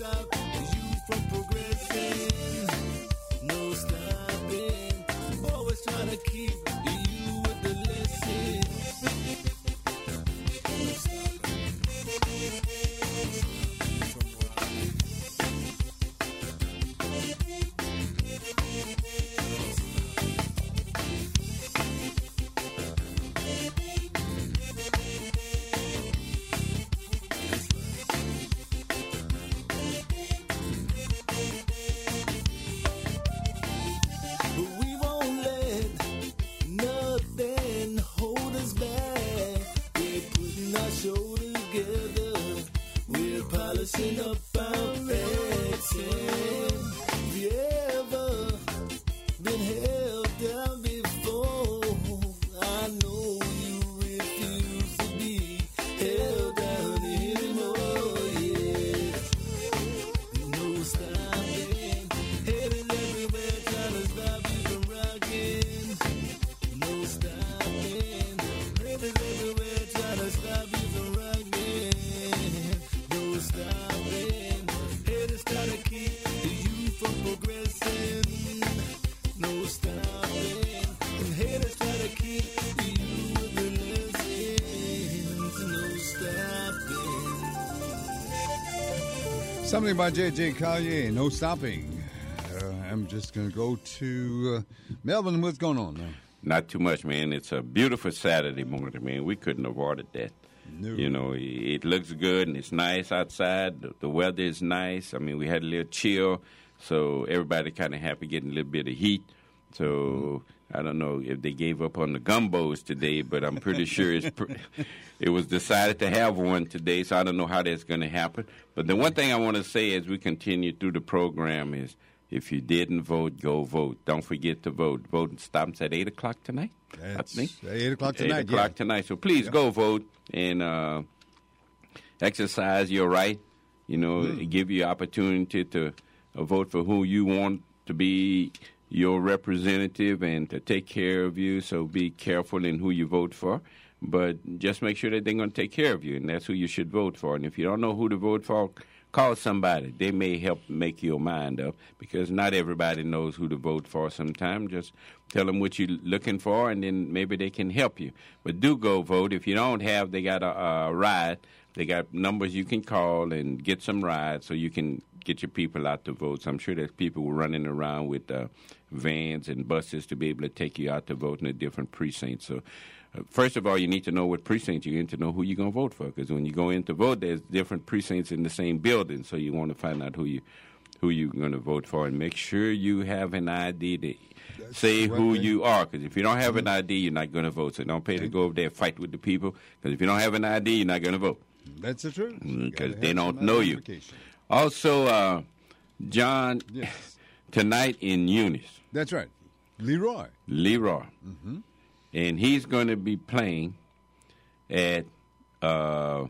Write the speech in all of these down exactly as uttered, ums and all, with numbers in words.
stop you from progressing. No stopping. Always trying to keep you with the lesson. No stopping. Polishing up our accent. Have you ever been held down before? I know you refuse to be held down anymore. Yeah. No stopping. Haters everywhere trying to stop you from rocking. No stopping. Haters everywhere trying to stop you from rocking. Stopping. Haters try to keep you from progressing. No stopping. And haters try to keep you with the lessons. No stopping. Something by J J. Collier, No Stopping. Uh, I'm just going to go to uh, Melvin. What's going on now? Not too much, man. It's a beautiful Saturday morning, man. We couldn't have ordered that. No. You know, it looks good and it's nice outside. The, the weather is nice. I mean, we had a little chill, so everybody kind of happy getting a little bit of heat. So mm-hmm. I don't know if they gave up on the gumbos today, but I'm pretty sure it's pre- it was decided to have one today, so I don't know how that's going to happen. But the one thing I want to say as we continue through the program is if you didn't vote, go vote. Don't forget to vote. Voting stops at eight o'clock tonight, That's I think. eight o'clock tonight, eight o'clock yeah. tonight. So please yeah. go vote and uh, exercise your right. You know, mm. give you opportunity to uh, vote for who you want to be your representative and to take care of you. So be careful in who you vote for. But just make sure that they're going to take care of you, and that's who you should vote for. And if you don't know who to vote for, call somebody. They may help make your mind up because not everybody knows who to vote for sometimes. Just tell them what you're looking for, and then maybe they can help you. But do go vote. If you don't have, they got a, a ride. They got numbers you can call and get some rides so you can get your people out to vote. So I'm sure there's people running around with uh, vans and buses to be able to take you out to vote in a different precinct. So uh, first of all, you need to know what precinct you're in to know who you're going to vote for, because when you go in to vote, there's different precincts in the same building, so you want to find out who you who you're going to vote for, and make sure you have an I D to That's say who thing. you are, because if you don't have an I D, you're not going to vote. So don't pay to go over there and fight with the people, because if you don't have an I D, you're not going to vote. That's the truth. Because they don't know you. Also, uh, John, yes. tonight in Eunice. That's right. Leroy. Leroy. Mm-hmm. And he's going to be playing at uh,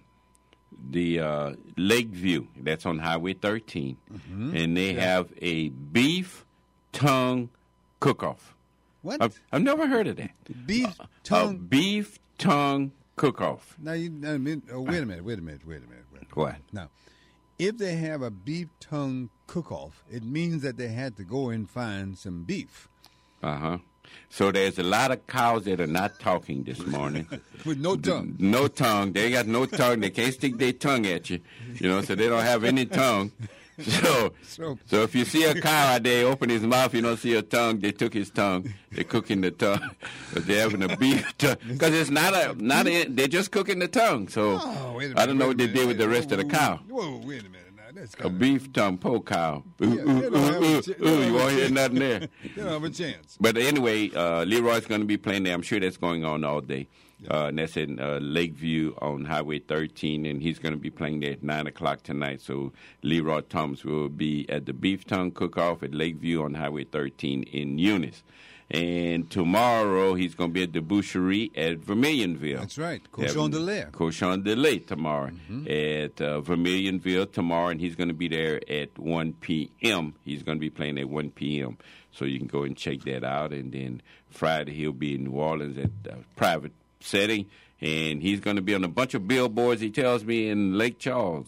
the uh, Lakeview. That's on Highway thirteen. Mm-hmm. And they yeah. have a beef tongue cook-off. What? I've, I've never heard of that. Beef uh, tongue? A beef tongue cook-off. Now, you, I mean, oh, wait a minute, wait a minute, wait a minute. Wait a minute. What? Now, if they have a beef tongue cook-off, it means that they had to go and find some beef. Uh-huh. So there's a lot of cows that are not talking this morning. With no tongue. No tongue. They got no tongue. They can't stick their tongue at you, you know, so they don't have any tongue. So, so, so if you see a cow out there open his mouth, you don't see a tongue, they took his tongue. They're cooking the tongue. But they're having a beef tongue. Because it's not a, not a, they're just cooking the tongue. So oh, wait a minute, I don't know wait what they a minute. did with the rest whoa, of the cow. Whoa, wait a minute. Now, that's a beef tongue po cow. Ooh, Yeah, ooh, they don't ooh, have a ooh, ch- ooh, they don't you have won't a hear ch- nothing there. They don't have a chance. But anyway, uh, Leroy's going to be playing there. I'm sure that's going on all day. Uh, and that's in uh, Lakeview on Highway thirteen, and he's going to be playing there at nine o'clock tonight. So Leroy Thomas will be at the Beef Tongue Cook-Off at Lakeview on Highway thirteen in Eunice. And tomorrow he's going to be at the Boucherie at Vermilionville. That's right. Cochon de Lait. Cochon de Lait tomorrow mm-hmm. at uh, Vermilionville tomorrow, and he's going to be there at one p.m. He's going to be playing at one p.m. So you can go and check that out. And then Friday he'll be in New Orleans at a private setting, and he's going to be on a bunch of billboards, he tells me, in Lake Charles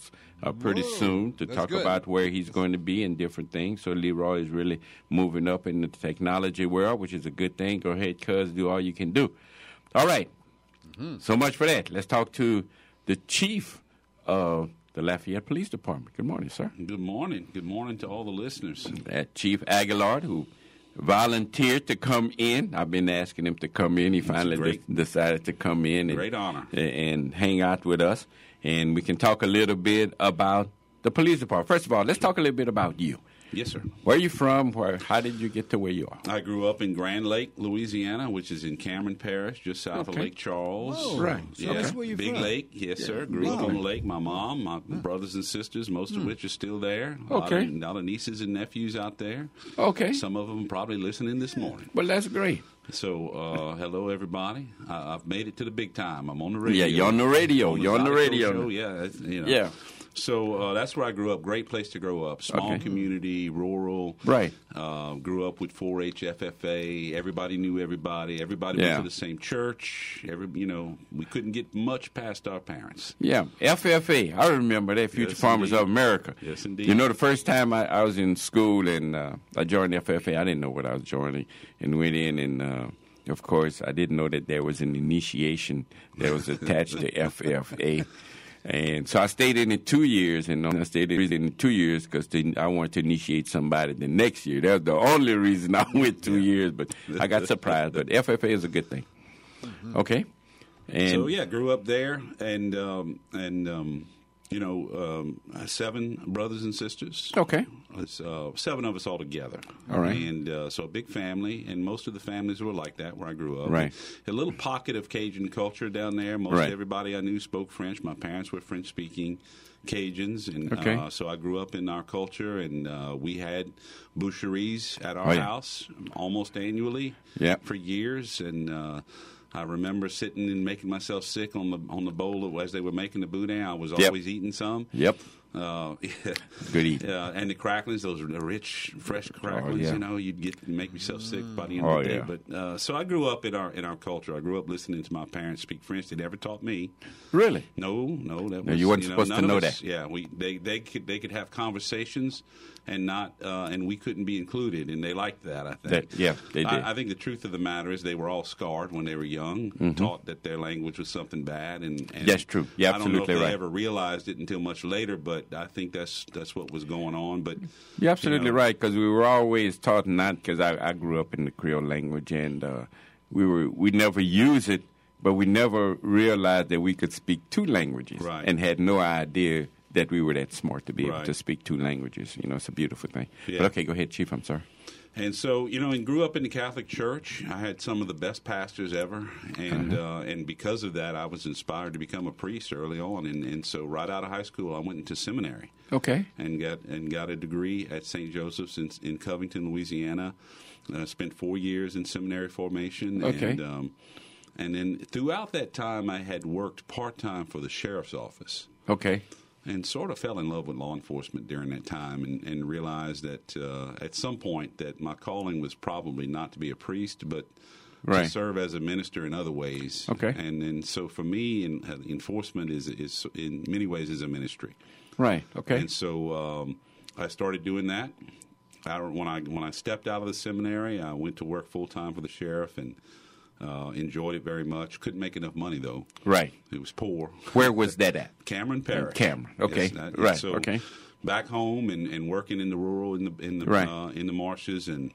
uh, pretty Whoa, soon to that's talk good. about where he's going to be and different things. So Leroy is really moving up in the technology world, which is a good thing. Go ahead, cuz, do all you can do. All right. Mm-hmm. So much for that. Let's talk to the chief of the Lafayette Police Department. Good morning, sir. Good morning. Good morning to all the listeners. That Chief Aguilar, who volunteered to come in. I've been asking him to come in. He finally great- de- decided to come in and, Great honor. and hang out with us. And we can talk a little bit about the police department. First of all, let's talk a little bit about you. Yes, sir. Where are you from? Where? How did you get to where you are? I grew up in Grand Lake, Louisiana, which is in Cameron Parish, just south Okay. of Lake Charles. Whoa. Right. So Yeah. that's where you're Big from. Lake, yes, sir. Grew up Wow. on the lake. My mom, my brothers and sisters, most of which are still there. A lot Okay. of, a lot of nieces and nephews out there. Okay. Some of them probably listening this morning. Well, that's great. So, uh, hello, everybody. I, I've made it to the big time. I'm on the radio. Yeah, you're on the radio. the You're on the Zydeco radio. Show. Yeah, that's, you know. Yeah. So uh, that's where I grew up. Great place to grow up. Small Okay. community, rural. Right. Uh, grew up with four H, F F A. Everybody knew everybody. Everybody Yeah. went to the same church. Every, you know, we couldn't get much past our parents. Yeah, F F A. I remember that, Future Yes, Farmers indeed. of America. Yes, indeed. You know, the first time I, I was in school and uh, I joined F F A, I didn't know what I was joining, and went in and, uh, of course, I didn't know that there was an initiation that was attached to F F A. And so I stayed in it two years, and I stayed in it two years because I wanted to initiate somebody the next year. That was the only reason I went two years, but I got surprised. But F F A is a good thing. Mm-hmm. Okay? And So yeah, grew up there, and um, and um, you know, um, seven brothers and sisters. Okay. It's uh, seven of us all together. All right. And uh, so a big family, and most of the families were like that where I grew up. Right. A little pocket of Cajun culture down there. Most Right. everybody I knew spoke French. My parents were French-speaking Cajuns, and Okay. uh, so I grew up in our culture, and uh, we had boucheries at our Oh, yeah. house almost annually Yeah. for years, and uh, I remember sitting and making myself sick on the on the bowl of, as they were making the boudin. I was Yep. always eating some. Yep. Uh, Good eating. Uh, and the cracklings, those rich, fresh cracklings. yeah. You know, you'd get make yourself sick by the end Oh, of the day. yeah. But uh, so I grew up in our in our culture. I grew up listening to my parents speak French. They never taught me. Really? No, no, that No, was you weren't know, supposed to none of know us- that. Yeah, we they they could they could have conversations and not uh, and we couldn't be included, and they liked that. I think. That- yeah, they did. I, I think the truth of the matter is they were all scarred when they were young, taught that their language was something bad, and, and That's true. You're I don't know if absolutely they right. ever realized it until much later, but I think that's that's what was going on. But You're absolutely you know, right, because we were always taught not, because I, I grew up in the Creole language, and uh, we were we never use it, but we never realized that we could speak two languages, Right. and had no idea that we were that smart to be able Right. to speak two languages. You know, it's a beautiful thing. Yeah. But okay, go ahead, Chief. I'm sorry. And so, you know, and grew up in the Catholic Church. I had some of the best pastors ever, and Uh-huh. uh, and because of that, I was inspired to become a priest early on. And, and so, right out of high school, I went into seminary Okay. and got and got a degree at Saint Joseph's in, in Covington, Louisiana. Uh, spent four years in seminary formation. Okay. And, um, and then throughout that time, I had worked part time for the sheriff's office. Okay. And sort of fell in love with law enforcement during that time, and, and realized that uh, at some point that my calling was probably not to be a priest, but Right. to serve as a minister in other ways. Okay. And and so for me, in, uh, enforcement is is in many ways is a ministry. Right. Okay. And so um, I started doing that. I, when I when I stepped out of the seminary, I went to work full time for the sheriff and uh, enjoyed it very much. Couldn't make enough money though. Right. It was poor. Where was that at? Cameron Parish. Cameron, okay. that- Right, So okay. Back home and, and working in the rural in the in the Right. uh, in the marshes, and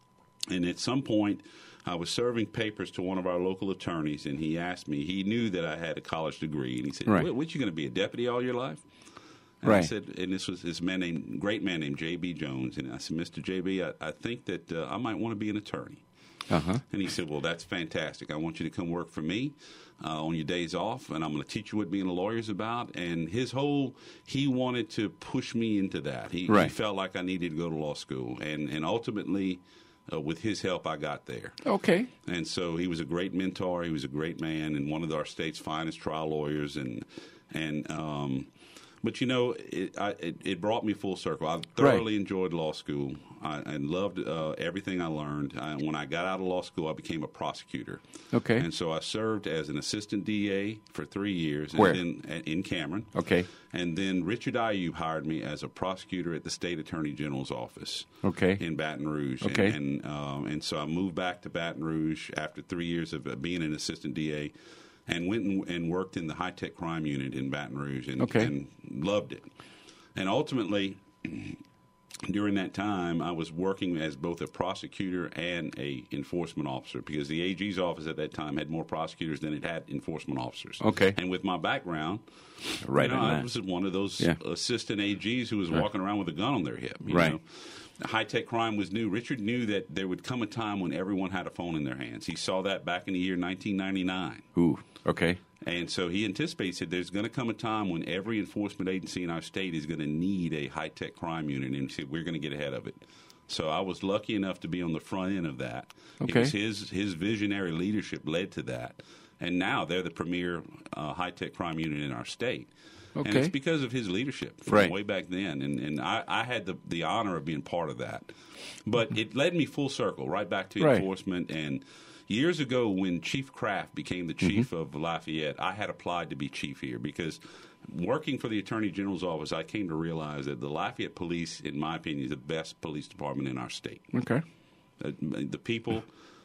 and at some point I was serving papers to one of our local attorneys, and he asked me. He knew that I had a college degree, and he said, Right. "What, what you going to be, a deputy all your life?" And I Right. said, and this was this man named great man named J B Jones, and I said, "Mister J B, I, I think that uh, I might want to be an attorney." Uh huh. And he said, "Well, that's fantastic. I want you to come work for me uh, on your days off, and I'm going to teach you what being a lawyer is about." And his whole, he wanted to push me into that. He, Right. he felt like I needed to go to law school, and and ultimately, uh, with his help, I got there. Okay. And so he was a great mentor. He was a great man, and one of our state's finest trial lawyers. And and um, But, you know, it, I, it, it brought me full circle. I thoroughly right. enjoyed law school. I, I loved uh, everything I learned. I, when I got out of law school, I became a prosecutor. Okay. And so I served as an assistant D A for three years. Where? And then, in Cameron. Okay. And then Richard Ayub hired me as a prosecutor at the State Attorney General's office. Okay. In Baton Rouge. Okay. And and, um, and so I moved back to Baton Rouge after three years of uh, being an assistant D A. And went and, and worked in the high-tech crime unit in Baton Rouge and, okay. and loved it. And ultimately, during that time, I was working as both a prosecutor and a enforcement officer because the A G's office at that time had more prosecutors than it had enforcement officers. Okay. And with my background, right you know, on I that. was one of those yeah. assistant A Gs who was right. walking around with a gun on their hip. You right. know? High-tech crime was new. Richard knew that there would come a time when everyone had a phone in their hands. He saw that back in the year nineteen ninety-nine. Ooh, okay. And so he anticipates that there's going to come a time when every enforcement agency in our state is going to need a high-tech crime unit, and he said, we're going to get ahead of it. So I was lucky enough to be on the front end of that. Okay. Because his, his visionary leadership led to that. And now they're the premier uh, high-tech crime unit in our state. Okay. And it's because of his leadership from right. way back then. And, and I, I had the, the honor of being part of that. But it led me full circle, right back to right. enforcement. And years ago when Chief Kraft became the chief mm-hmm. of Lafayette, I had applied to be chief here because working for the Attorney General's office, I came to realize that the Lafayette Police, in my opinion, is the best police department in our state. Okay. Uh, the people...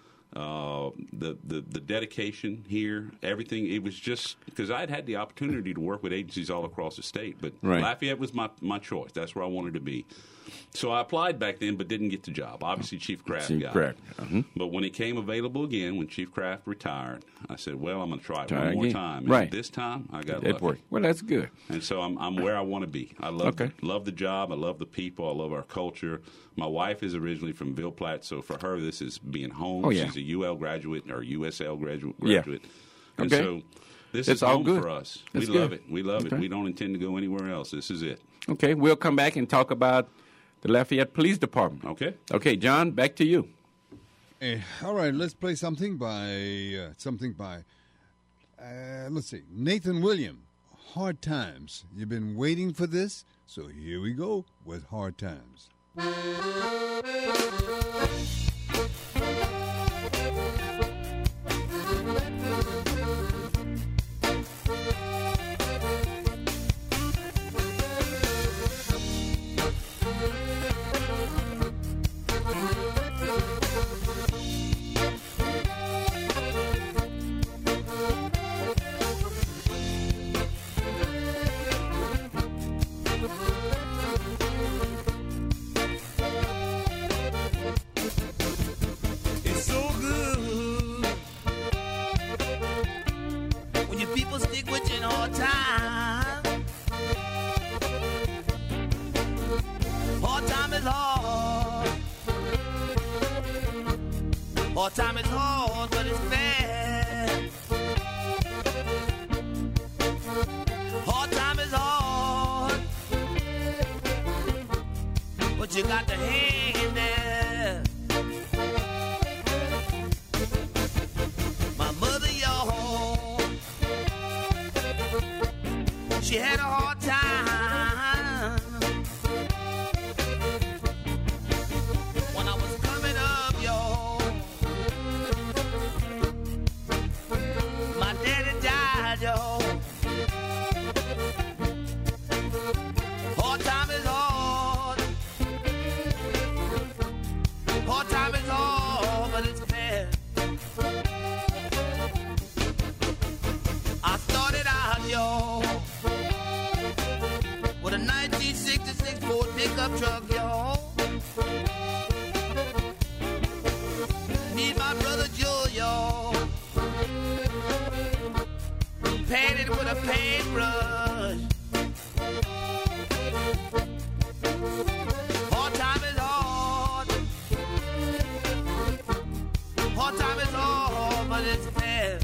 Uh, the, the the dedication here, everything, it was just because I'd had the opportunity to work with agencies all across the state, but right. Lafayette was my, my choice. That's where I wanted to be. So I applied back then, but didn't get the job. Obviously, Chief Kraft Chief got Kraft. it. Uh-huh. But when it came available again, when Chief Kraft retired, I said, well, I'm going to try it try one it more again. time. And right. this time, I got it lucky. worked. Well, that's good. And so I'm I'm where I want to be. I love okay. love the job. I love the people. I love our culture. My wife is originally from Ville Platte, so for her, this is being home. Oh, yeah. She's a U L graduate or U S L graduate. Yeah. graduate. And okay. so this it's is all home good. for us. That's we good. love it. We love okay. it. We don't intend to go anywhere else. This is it. Okay. We'll come back and talk about the Lafayette Police Department. Okay. Okay, John, back to you. Eh, all right, let's play something by uh, something by. Uh, let's see, Nathan Williams. Hard Times. You've been waiting for this, so here we go with Hard Times. It's so good when your people stick with you in hard time. Hard time is hard. Hard time is hard, but it's fair. Hard time is hard, but you got to hang in there. My mother, y'all, she had a hard time when I was coming up, y'all. My daddy died, y'all. Hard time is hard. Hard time is hard, but it's fair. I started out, y'all, with a nineteen sixty-six Ford pickup truck, y'all. Need my brother Joe, y'all. Painted with a paintbrush. Hard time is hard. Hard time is hard, but it's fair.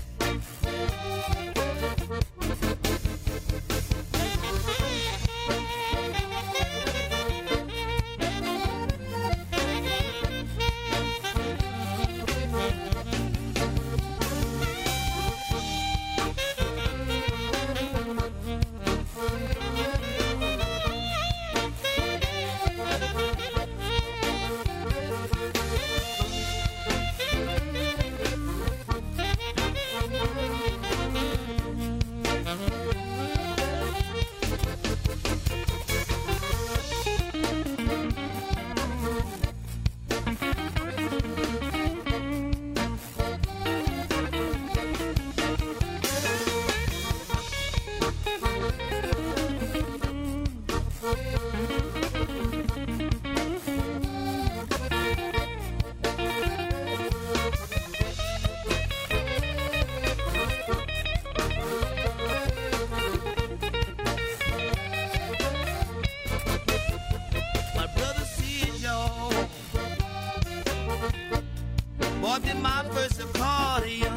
did my first accordion.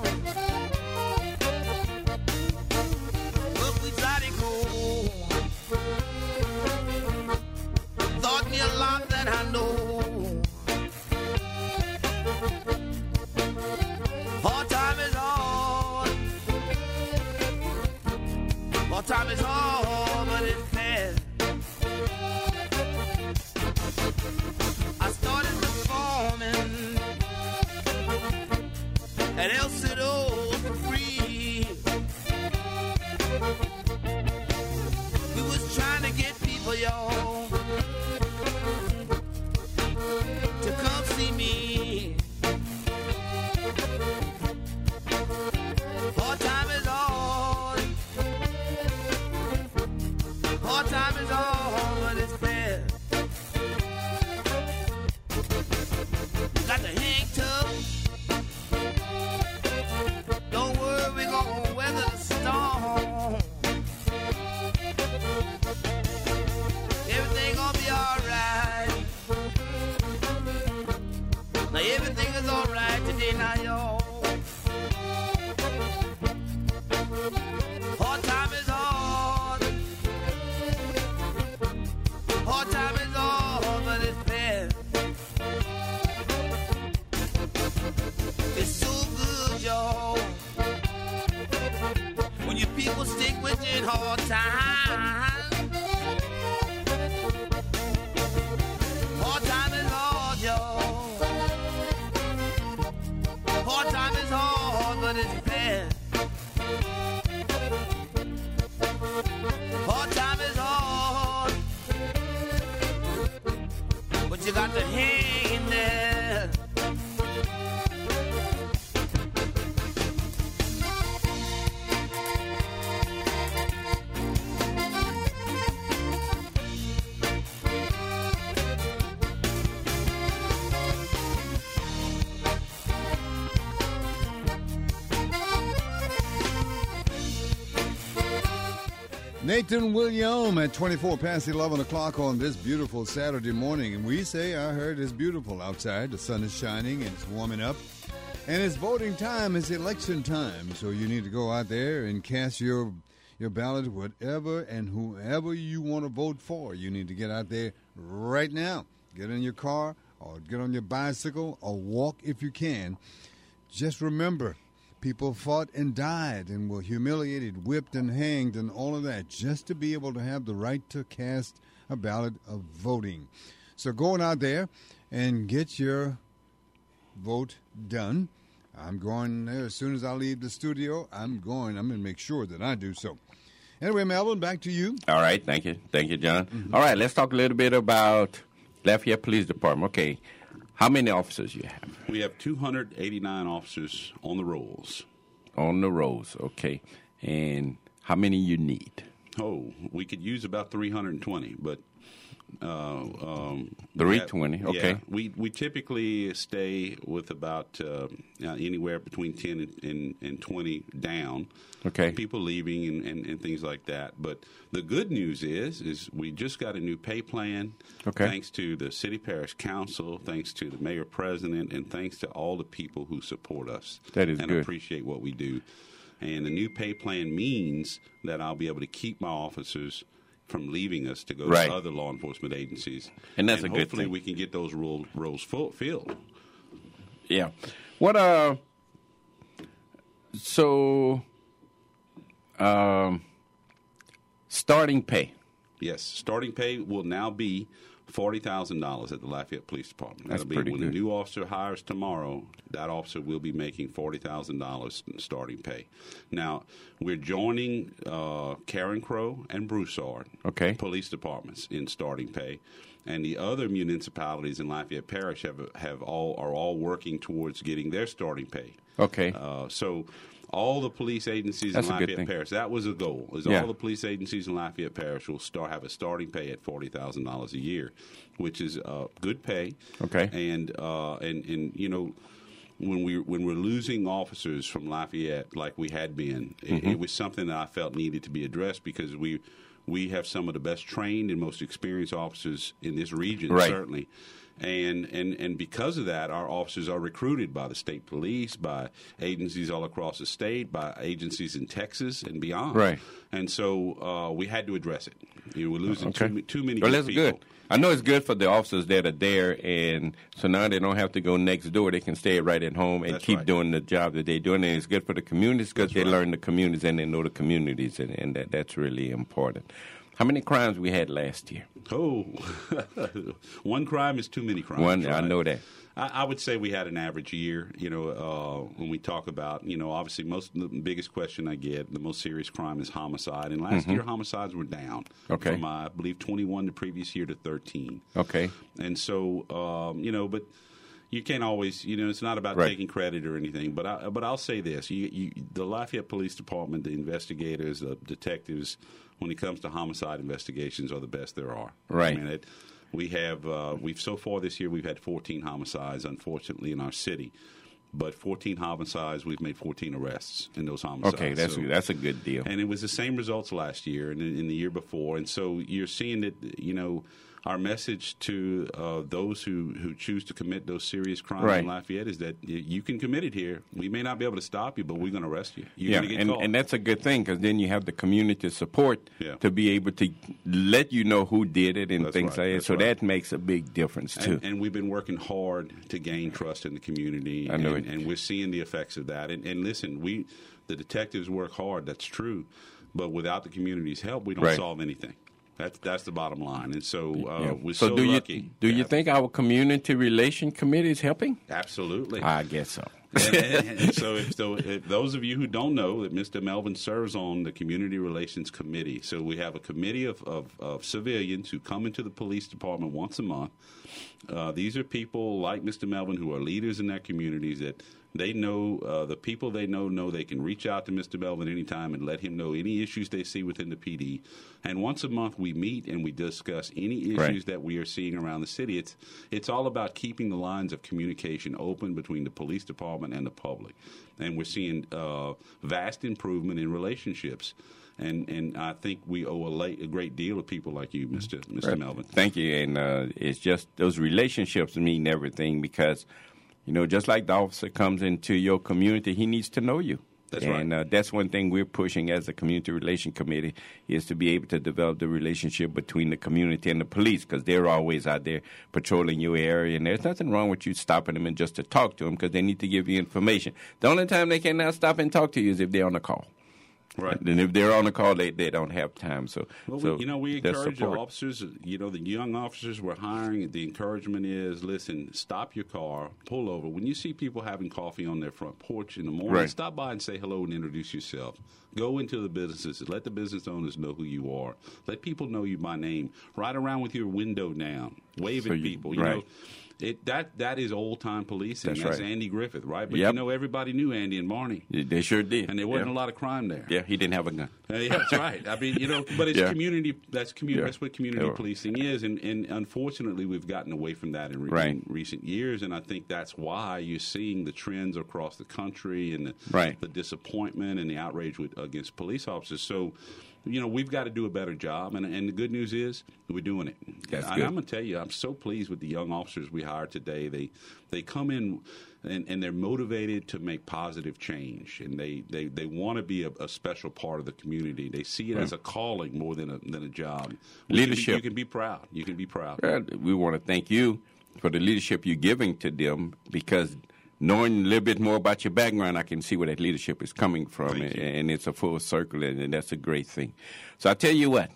Look, we tried it cold. Taught me a lot that I know. Hard time is hard. Hard time is hard, but it's fast. I started performing at El Cito for free. We was trying to get people, y'all, to come see me. Hard time is hard. Hard time is hard, but it's fair. Got the hang tough. Don't worry, we gon' weather the storm. Everything gonna be alright. Now everything is alright today, now y'all. Hard time is hard. Hard time is hard, but it's fair. It's so good, y'all, when your people stick with you in hard times. Hard time is hard, y'all. Hard time is hard, but it's fair. Hard time is hard, but you got to hang in there. Nathan William at twenty-four past eleven o'clock on this beautiful Saturday morning. And we say, I heard it's beautiful outside. The sun is shining and it's warming up. And it's voting time. It's election time. So you need to go out there and cast your your ballot, whatever and whoever you want to vote for. You need to get out there right now. Get in your car or get on your bicycle or walk if you can. Just remember, people fought and died and were humiliated, whipped and hanged and all of that just to be able to have the right to cast a ballot of voting. So going out there and get your vote done. I'm going there as soon as I leave the studio. I'm going. I'm going to make sure that I do so. Anyway, Melvin, back to you. All right. Thank you. Thank you, John. Mm-hmm. All right. Let's talk a little bit about Lafayette Police Department. Okay. How many officers you have? We have two hundred eighty-nine officers on the rolls. On the rolls, okay. And how many you need? Oh, we could use about three hundred twenty, but uh, um, three twenty, okay. Yeah, we we typically stay with about uh, anywhere between ten and, and, and twenty down. Okay. People leaving and, and, and things like that. But the good news is, is we just got a new pay plan. Okay. Thanks to the City Parish Council, thanks to the Mayor President, and thanks to all the people who support us. That is and good. appreciate what we do. And the new pay plan means that I'll be able to keep my officers from leaving us to go right. to other law enforcement agencies. And that's and a good hopefully thing. we can get those roles, roles full, filled. Yeah. What, uh, so, um, starting pay. Yes, starting pay will now be forty thousand dollars at the Lafayette Police Department. That's That'll be pretty when good. a new officer hires tomorrow, that officer will be making forty thousand dollars in starting pay. Now, we're joining uh, Karen Crow and Broussard Okay. police departments in starting pay. And the other municipalities in Lafayette Parish have have all are all working towards getting their starting pay. Okay. Uh, so all the police agencies That's in a good Lafayette thing. Parish, that was a goal, is Yeah. all the police agencies in Lafayette Parish will start have a starting pay at forty thousand dollars a year, which is uh, good pay. Okay. And, uh, and, and you know, when, we, when we're losing officers from Lafayette like we had been, Mm-hmm. it, it was something that I felt needed to be addressed because we we have some of the best trained and most experienced officers in this region, Right. certainly. And, and and because of that, our officers are recruited by the state police, by agencies all across the state, by agencies in Texas and beyond. Right. And so uh, we had to address it. You know, we're losing Okay. too, too many Well, good that's people. good. I know it's good for the officers that are there, and so now they don't have to go next door. They can stay right at home and That's keep right. doing the job that they're doing. And it's good for the communities because That's they right. learn the communities and they know the communities, and, and that, that's really important. How many crimes we had last year? Oh, one crime is too many crimes. One, I right? know that. I, I would say we had an average year. You know, uh, when we talk about, you know, obviously most the biggest question I get, the most serious crime is homicide. And last year homicides were down. Mm-hmm. Okay. From uh, I believe twenty-one the previous year to thirteen. Okay. And so, um, you know, but you can't always, you know, it's not about Right. taking credit or anything. But I, but I'll say this: you, you, the Lafayette Police Department, the investigators, the detectives, when it comes to homicide investigations, are the best there are. Right. I mean, it, we have uh, we've so far this year we've had fourteen homicides, unfortunately, in our city. But fourteen homicides, we've made fourteen arrests in those homicides. Okay, that's So- that's a good deal. and it was the same results last year and in, in the year before. And so you're seeing that, you know, our message to uh, those who, who choose to commit those serious crimes Right. in Lafayette is that y- you can commit it here. We may not be able to stop you, but we're going to arrest you. You're Yeah, going to get and, caught. and that's a good thing because then you have the community support Yeah. to be able to let you know who did it and That's things right, like that. that's So right. that makes a big difference too. And, and we've been working hard to gain trust in the community, I know and, it. and we're seeing the effects of that. And, and listen, we the detectives work hard. That's true, but without the community's help, we don't Right. solve anything. That's that's the bottom line. And so uh, Yeah. we're so, do lucky. you do to you have- think our community relation committee is helping? Absolutely. I guess so. and, and, and so, if, so if those of you who don't know that Mister Melvin serves on the Community Relations Committee. So we have a committee of, of, of civilians who come into the police department once a month. Uh, these are people like Mister Melvin who are leaders in their communities that they know, uh, the people they know know they can reach out to Mister Melvin anytime and let him know any issues they see within the P D. And once a month we meet and we discuss any issues Right. that we are seeing around the city. It's it's all about keeping the lines of communication open between the police department and the public. And we're seeing uh, vast improvement in relationships. And and I think we owe a, late, a great deal to people like you, Mister Mister Right. Melvin. Thank you. And uh, it's just those relationships mean everything because, you know, just like the officer comes into your community, he needs to know you. That's and right. uh, that's one thing we're pushing as a community relation committee is to be able to develop the relationship between the community and the police because they're always out there patrolling your area. And there's nothing wrong with you stopping them and just to talk to them because they need to give you information. The only time they cannot stop and talk to you is if they're on a call. Right. And if they're on a call, they, they don't have time. So, Well, so we, you know, we that's encourage the support. officers, you know, the young officers we're hiring, the encouragement is, listen, stop your car, pull over. When you see people having coffee on their front porch in the morning, Right. stop by and say hello and introduce yourself. Go into the businesses. Let the business owners know who you are. Let people know you by name. Ride around with your window down. Wave So at you- people. You right. know, it, that, that is old-time policing. That's That's right. Andy Griffith, right? But Yep. you know, everybody knew Andy and Barney. They sure did. And there wasn't yeah. a lot of crime there. Yeah, he didn't have a gun. Uh, yeah, that's right. I mean, you know, but it's Yeah. community. That's community. Yeah. That's what community Yeah. policing is, and, and unfortunately, we've gotten away from that in, re- Right. in recent years. And I think that's why you're seeing the trends across the country and the, Right. the disappointment and the outrage with, against police officers. So, you know, we've got to do a better job. And, and the good news is we're doing it. That's and good. I'm going to tell you, I'm so pleased with the young officers we hired today. They they come in. And, and they're motivated to make positive change, and they, they, they want to be a, a special part of the community. They see it as a calling more than a than a job. We Leadership. Can be, you can be proud. You can be proud. Well, we want to thank you for the leadership you're giving to them because knowing a little bit more about your background, I can see where that leadership is coming from, Thank and, you. and it's a full circle, and, and that's a great thing. So I tell you what,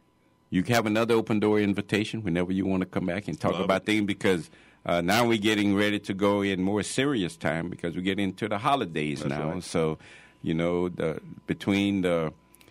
you can have another open door invitation whenever you want to come back and talk Love about it. things because uh, now we're getting ready to go in more serious time because we get into the holidays That's now. right. So, you know, the between the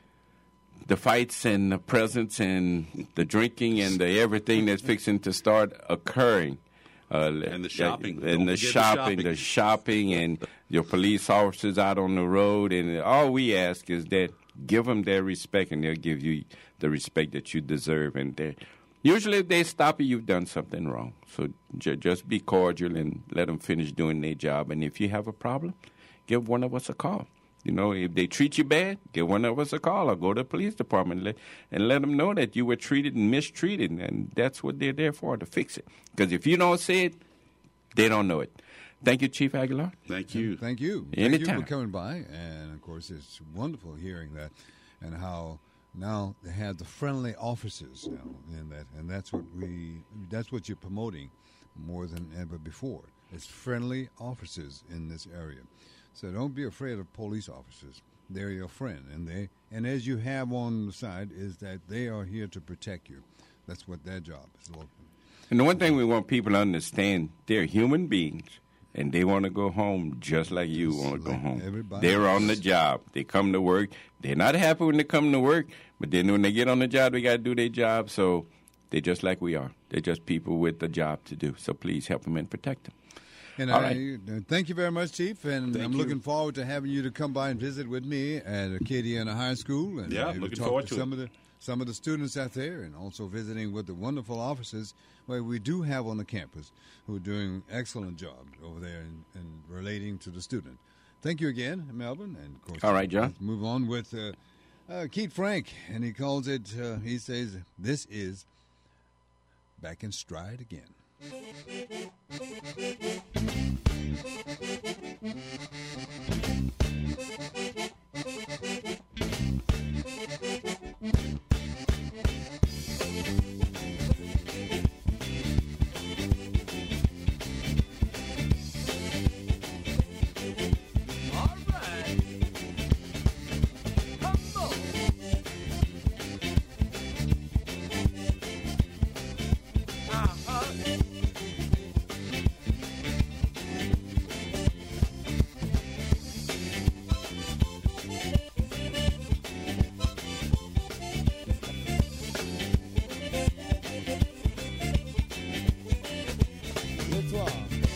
the fights and the presents and the drinking and the everything that's fixing to start occurring. Uh, And the shopping. Don't And the forget the shopping, shopping. the shopping, and your police officers out on the road. And all we ask is that give them their respect, and they'll give you the respect that you deserve. And they usually, if they stop you, you've done something wrong. So ju- just be cordial and let them finish doing their job. And if you have a problem, give one of us a call. You know, if they treat you bad, give one of us a call or go to the police department let, and let them know that you were treated and mistreated, and that's what they're there for, to fix it. Because if you don't say it, they don't know it. Thank you, Chief Aguilar. Thank you. Thank you. Anytime. Thank you for coming by. And, of course, it's wonderful hearing that and how now they have the friendly officers now in that. And that's what we that's what you're promoting more than ever before. It's friendly officers in this area. So don't be afraid of police officers. They're your friend. And they and as you have on the side is that they are here to protect you. That's what their job is. And the one thing we want people to understand, they're human beings, and they want to go home just like you Just want to like go home. everybody They're on the else. job. They come to work. They're not happy when they come to work, but then when they get on the job, they got to do their job. So they're just like we are. They're just people with a job to do. So please help them and protect them. And All I, right. uh, thank you very much, Chief. And Thank I'm you. looking forward to having you to come by and visit with me at Acadiana High School. And Yeah, maybe looking talk forward to to some it. of the some of the students out there, and also visiting with the wonderful officers where we do have on the campus who are doing an excellent job over there in, in relating to the student. Thank you again, Melvin. And of course, All right, John. let's move on with uh, uh, Keith Frank, and he calls it. Uh, he says, "This is Back in Stride Again." All right. Come on. Uh-huh. Le soir.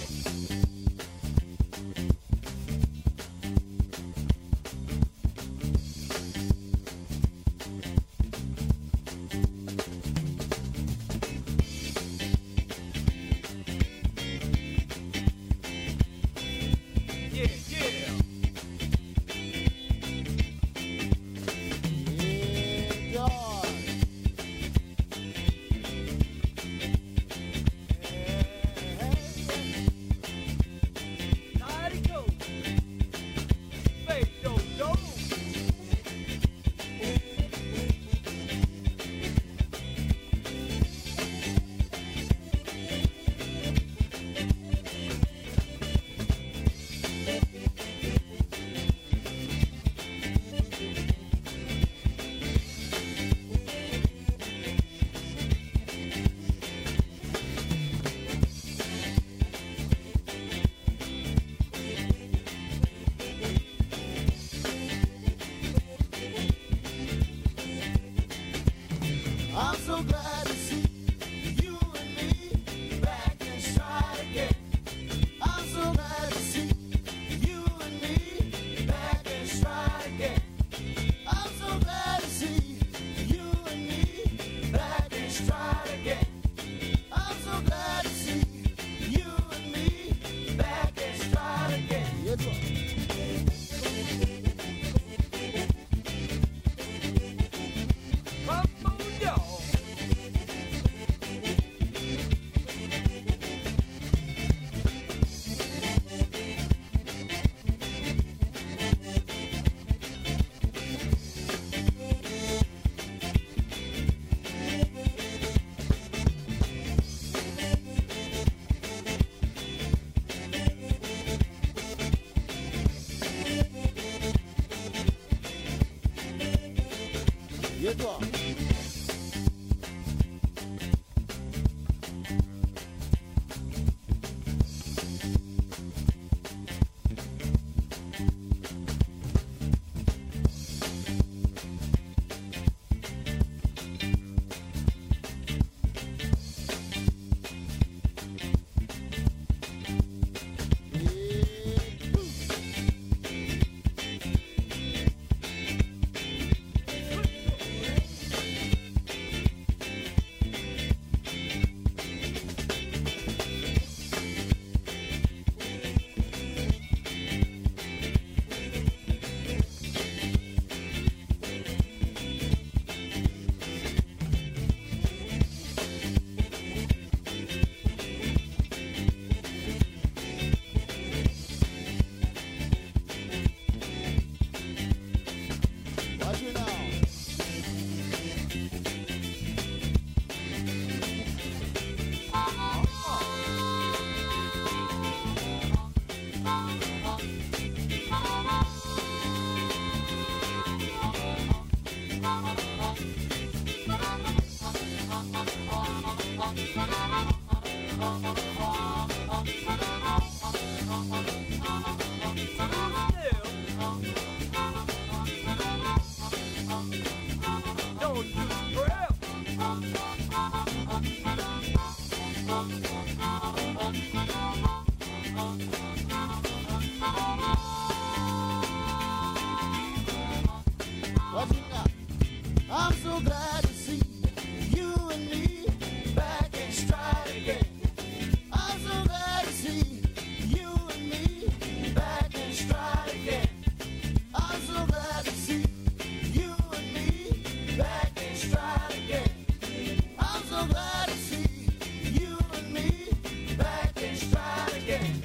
Yeah, yeah. Yeah, God. Mighty go. Faith don't know. I'm so glad to see you and me back in stride again. I'm so glad to see you and me back in stride again. I'm so glad to see you and me back in stride again. I'm so glad to see you and me back in stride again. Yes, sir. Come on, y'all. Yes, sir. Don't you trip. What you got? I'm so glad to see you and me back in stride again. I'm so glad to see you and me back in stride again. I'm so glad to see you and me back in stride again. I'm so glad to see you and me back in stride again.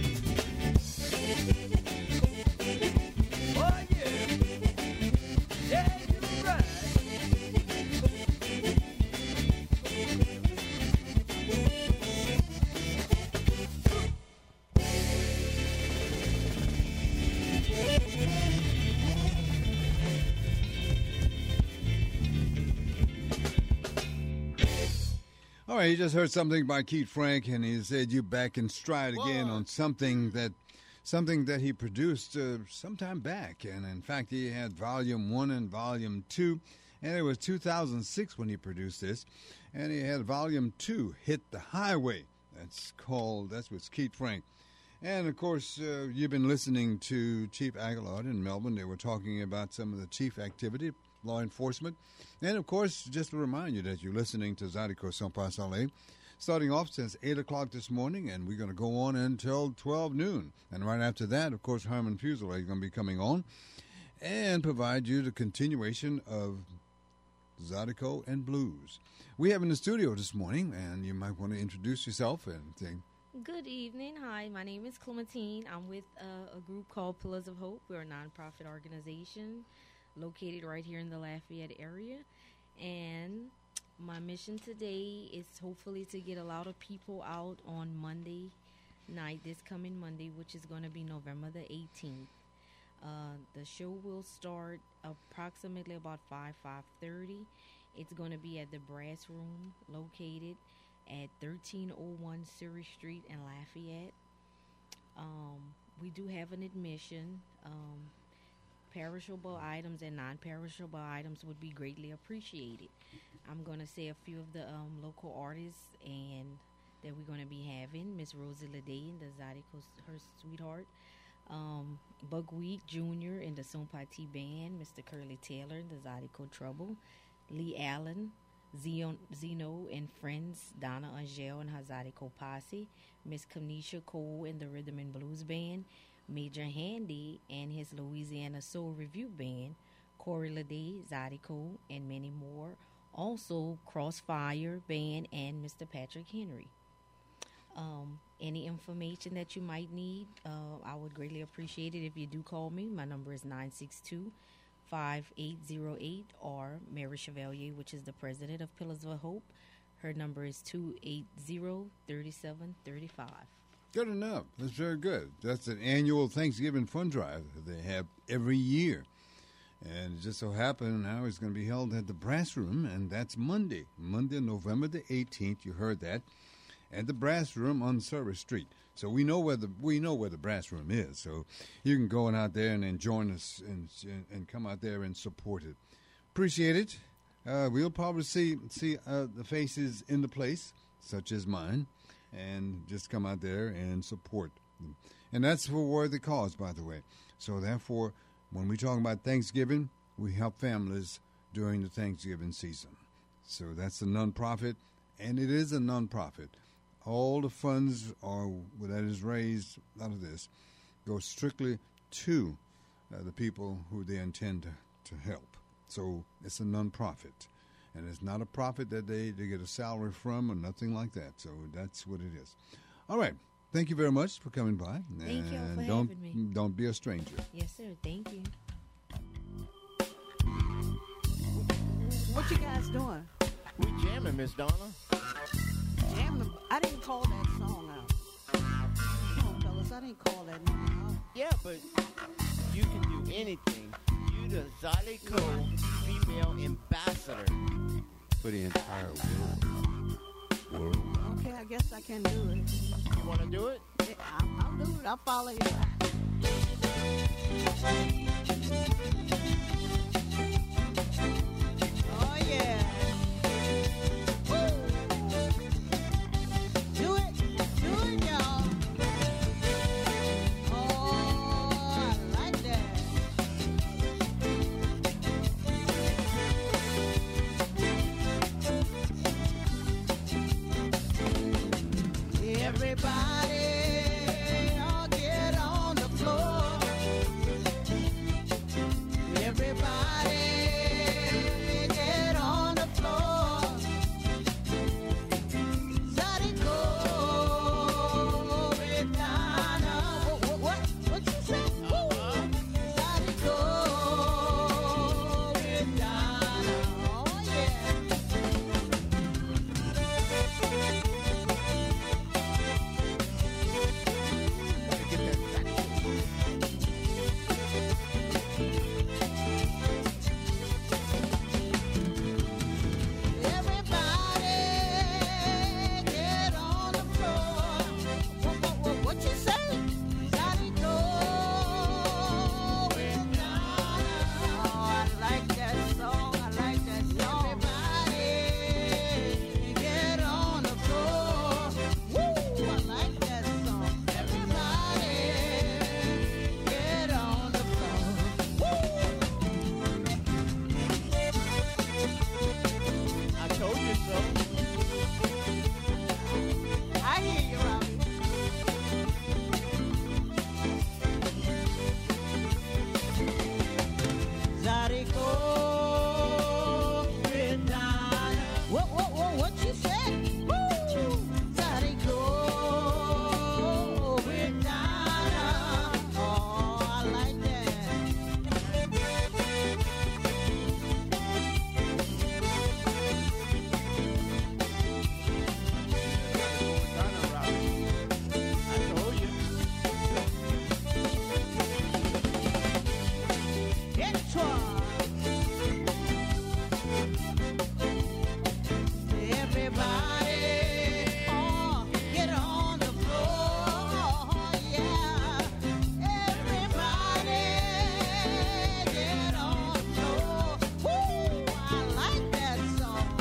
Oh yeah. Yeah, you're right. All right, you just heard something by Keith Frank, and he said you back in stride again Whoa. on something that something that he produced uh, sometime back. And in fact, he had volume one and volume two, and it was two thousand six when he produced this. And he had volume two, Hit the Highway. That's called, that's what's Keith Frank. And of course, uh, you've been listening to Chief Aguilar in Melbourne. They were talking about some of the chief activity, law enforcement. And of course, just to remind you that you're listening to Zydeco Son Pas Soleil, starting off since eight o'clock this morning, and we're going to go on until twelve noon. And right after that, of course, Herman Fuselier is going to be coming on and provide you the continuation of Zydeco and Blues. We have in the studio this morning, and you might want to introduce yourself and thing. Good evening. Hi, my name is Clementine. I'm with uh, a group called Pillars of Hope. We're a nonprofit organization located right here in the Lafayette area. And my mission today is hopefully to get a lot of people out on Monday night, this coming Monday, which is going to be November the eighteenth. Uh, the show will start approximately about five, five thirty. It's going to be at the Brass Room located at thirteen oh one Surrey Street in Lafayette. Um, we do have an admission. Um, perishable items and non-perishable items would be greatly appreciated. I'm going to say a few of the um, local artists and that we're going to be having. Miss Rosie Lede and the Zydeco, her sweetheart. Um, Buckwheat Junior and the Sonpati Band. Mister Curly Taylor and the Zydeco Trouble. Lee Allen, Zeno, Zeno and Friends, Donna Angel and her Zydeco Posse. Miss Kanisha Cole and the Rhythm and Blues Band. Major Handy and his Louisiana Soul Review Band, Corey Lede, Zydeco, and many more. Also, Crossfire Band and Mister Patrick Henry. Um, any information that you might need, uh, I would greatly appreciate it if you do call me. My number is nine six two, five eight zero eight, or Mary Chevalier, which is the president of Pillars of Hope. Her number is two eight zero, three seven three five. Good enough. That's very good. That's an annual Thanksgiving fund drive that they have every year. And it just so happened now it's going to be held at the Brass Room, and that's Monday. Monday, November the eighteenth. You heard that. At the Brass Room on Surrey Street. So we know where the we know where the Brass Room is. So you can go on out there and, and join us and, and and come out there and support it. Appreciate it. Uh, we'll probably see see uh, the faces in the place, such as mine, and just come out there and support them. And that's for worthy cause, by the way. So therefore, when we talk about Thanksgiving, we help families during the Thanksgiving season. So that's a nonprofit, and it is a nonprofit. All the funds are that is raised out of this go strictly to uh, the people who they intend to, to help. So it's a nonprofit, and it's not a profit that they, they get a salary from or nothing like that. So that's what it is. All right. Thank you very much for coming by. Thank you and for don't, having me. Don't be a stranger. Yes, sir. Thank you. What you guys doing? We jamming, Miss Donna. Jamming. I didn't call that song out. Come on, fellas. I didn't call that name out. Yeah, but you can do anything. You the Zydeco female ambassador For the entire world. world. Okay, I guess I can do it. You want to do it? Yeah, I'll, I'll do it. I'll follow you. Oh, yeah. Woo. Do it. Do it, y'all. Oh, I like that. Everybody, all get on the floor. Everybody, get on the floor. Sadiko, Ritana. What, what, what you say? Sadiko, Ritana. Oh, yeah. Everybody, get on the floor. What, what, what, what you say? Sadiko, Ritana. Oh, I like that song. I like that song. Everybody, get on the floor. Woo, I like that song. Everybody, get on the floor. I told you so. I hear you, Robbie. Zariko, Ritana. What, what, what, what you said? Woo! Zariko, Ritana. Oh, I like that. Donna Robbie. I told you. It's one. Everybody, oh, get on the floor, yeah. Everybody, get on the floor. Woo, I like that song.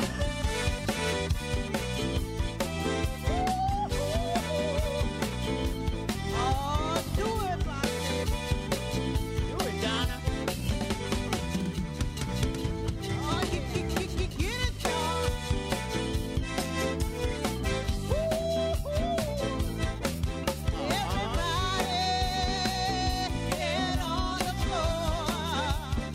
Oh, do it, Bobby. Do it, Donna. Oh, get, get, get, get, get it, y'all. Everybody, get on the floor.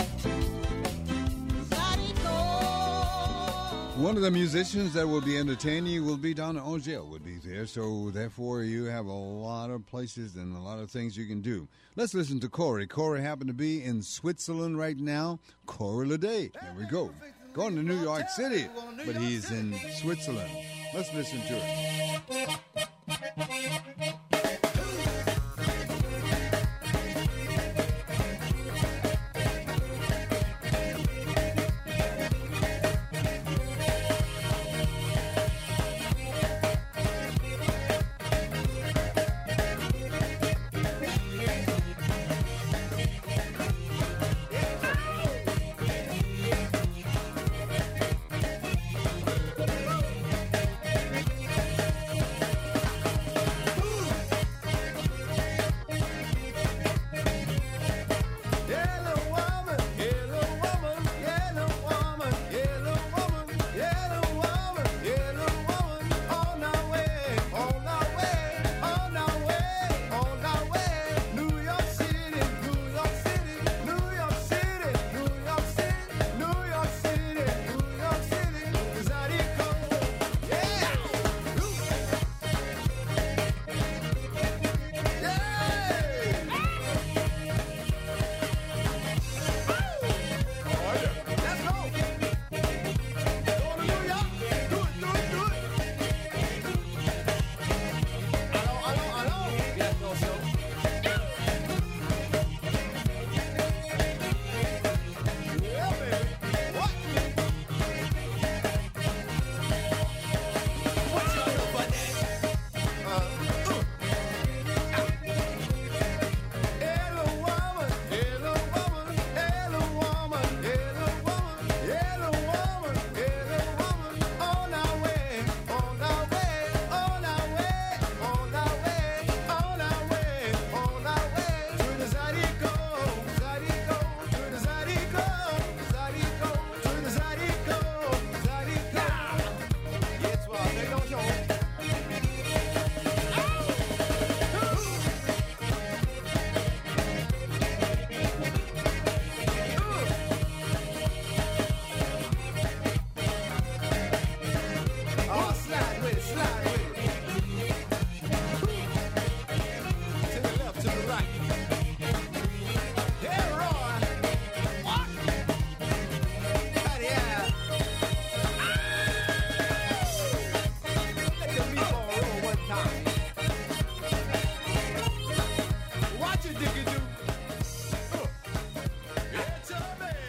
Sadiko. One of the musicians that will be entertaining you will be Donna Angel will be there, so therefore you have a lot of places and a lot of things you can do. Let's listen to Corey. Corey happened to be in Switzerland right now. Corey Leday. There we go. Going to New York City, but he's in Switzerland. Let's listen to it. Thank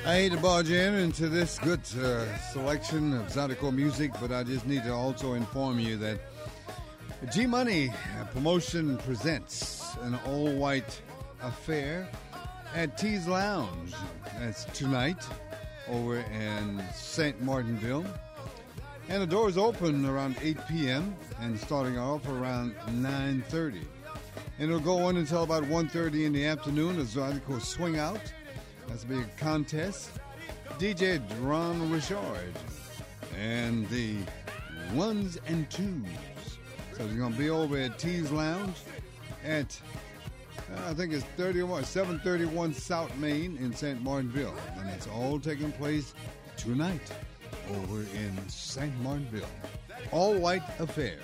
I hate to barge in into this good uh, selection of Zydeco music, but I just need to also inform you that G Money Promotion presents an all-white affair at T's Lounge. That's tonight over in Saint Martinville. And the doors open around eight p.m. and starting off around nine thirty. And it'll go on until about one thirty in the afternoon. The Zydeco Swing Out. That's a big contest. D J Ron Richard and the ones and twos. So they're going to be over at T's Lounge at, uh, I think it's thirty-one, seven thirty-one South Main in Saint Martinville. And it's all taking place tonight over in Saint Martinville. All white affair.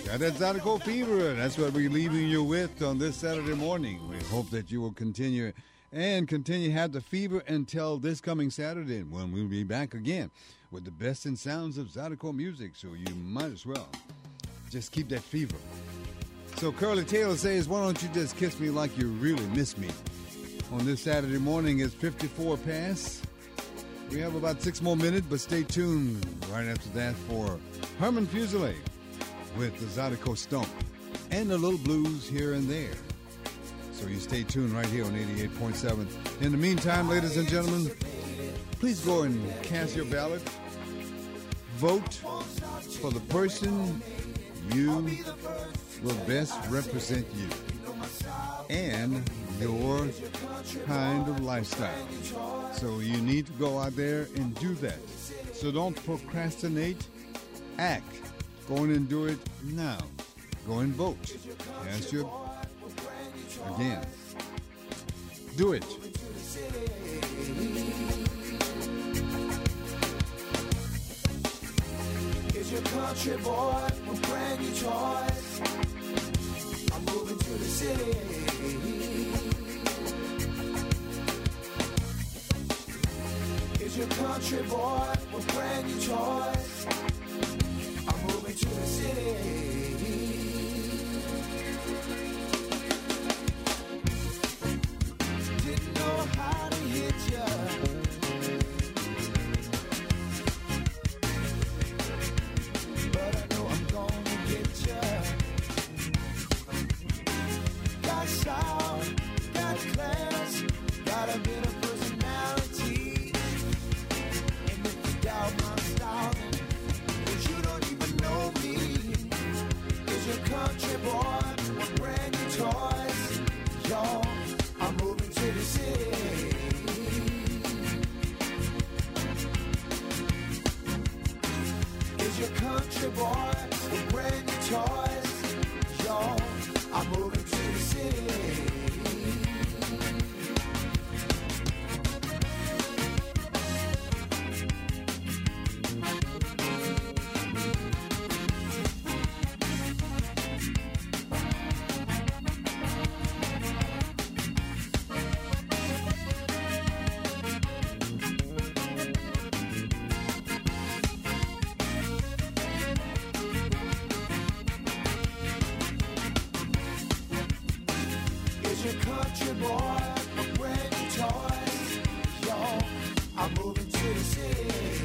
Got that Zydeco fever. That's what we're leaving you with on this Saturday morning. We hope that you will continue and continue to have the fever until this coming Saturday when we'll be back again with the best in sounds of Zydeco music. So you might as well just keep that fever. So Curly Taylor says, why don't you just kiss me like you really miss me? On this Saturday morning, it's fifty-four past. We have about six more minutes, but stay tuned right after that for Herman Fuselier with the Zydeco Stomp and a little blues here and there. So you stay tuned right here on eighty-eight point seven. In the meantime, ladies and gentlemen, please go and cast your ballot. Vote for the person you will best represent you and your kind of lifestyle. So you need to go out there and do that. So don't procrastinate. Act. Go in and do it now. Go and vote. Cast your... Again. Do it. Is your country boy with brand new toys? I'm moving to the city. Is your country boy with brand new toys? I'm moving to the city. Didn't know how to hit ya. But I know I'm gonna get ya. Got style, got class, got a bit of personality. And if you doubt my style, then 'cause you don't even know me. 'Cause you're a country boy with brand new toys. Y'all, I'm moving to the city. Is your country boy with brand new toys? Y'all, I'm moving to the city. Is your country boy with brand new toys? Y'all, I'm moving to the city.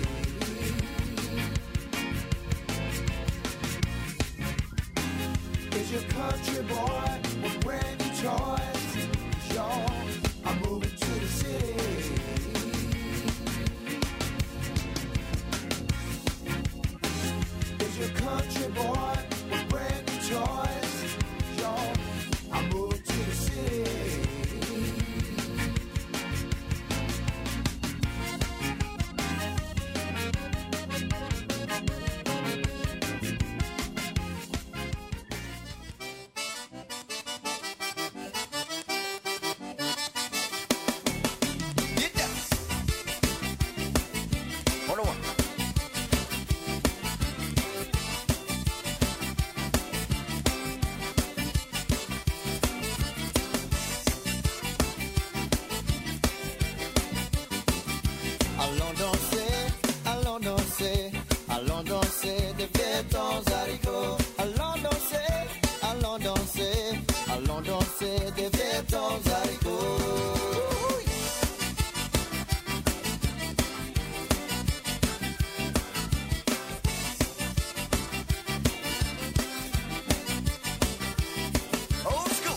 Is your country boy with brand new toys? Y'all, I'm moving to the city. Is your country boy with brand new toys? Y'all, I'm moving to the city. Get down. Hold on. Allons danser, allons danser, allons danser des vêtements haricots. Allons danser, allons danser, allons danser des vêtements haricots. Old school.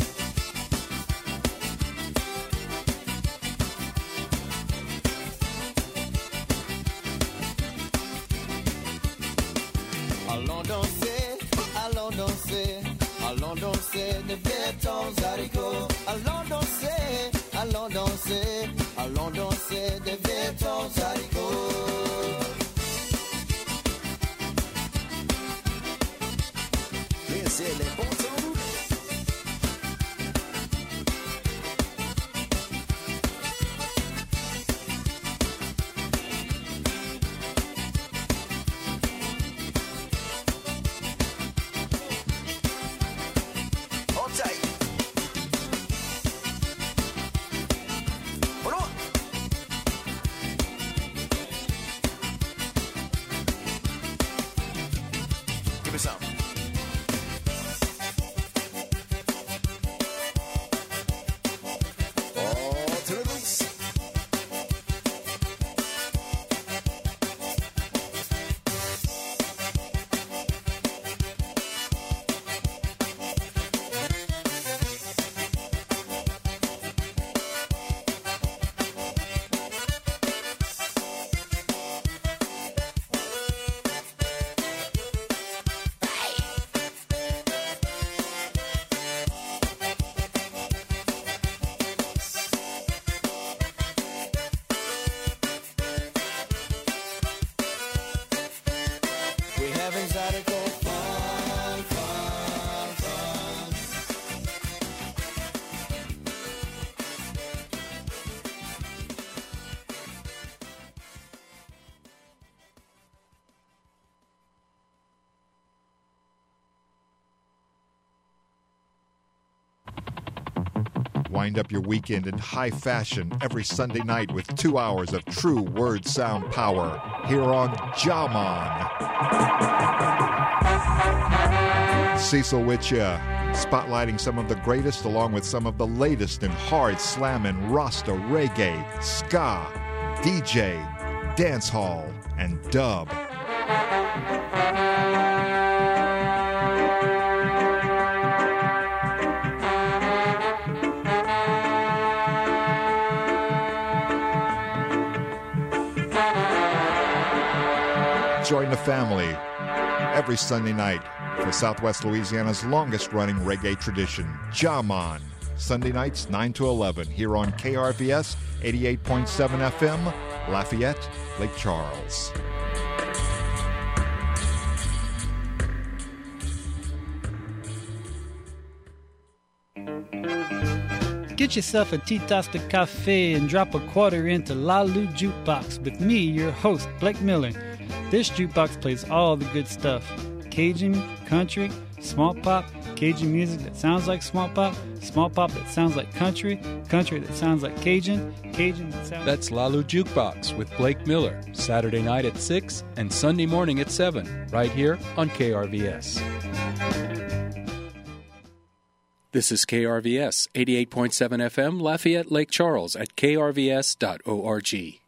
Allons danser, allons danser, allons danser des vêtements haricots. Allons danser, allons danser, allons danser des vêtements haricots. Laissez les bons sons. me some. All to the roots. We have exotical fun, fun, fun. Wind up your weekend in high fashion every Sunday night with two hours of true word sound power here on Jaman. Cecil with ya, spotlighting some of the greatest along with some of the latest in hard slammin', Rasta, reggae, ska, D J, dancehall, and dub. Join the family every Sunday night for Southwest Louisiana's longest-running reggae tradition, Jaman. Sunday nights, nine to eleven, here on K R V S eighty-eight point seven F M, Lafayette, Lake Charles. Get yourself a Titas de Cafe and drop a quarter into Lalu Jukebox with me, your host, Blake Miller. This jukebox plays all the good stuff. Cajun, country, small pop, Cajun music that sounds like small pop, small pop that sounds like country, country that sounds like Cajun, Cajun that sounds... That's Lalu Jukebox with Blake Miller, Saturday night at six and Sunday morning at seven, right here on K R V S. This is K R V S, eighty-eight point seven F M, Lafayette, Lake Charles at k r v s dot org.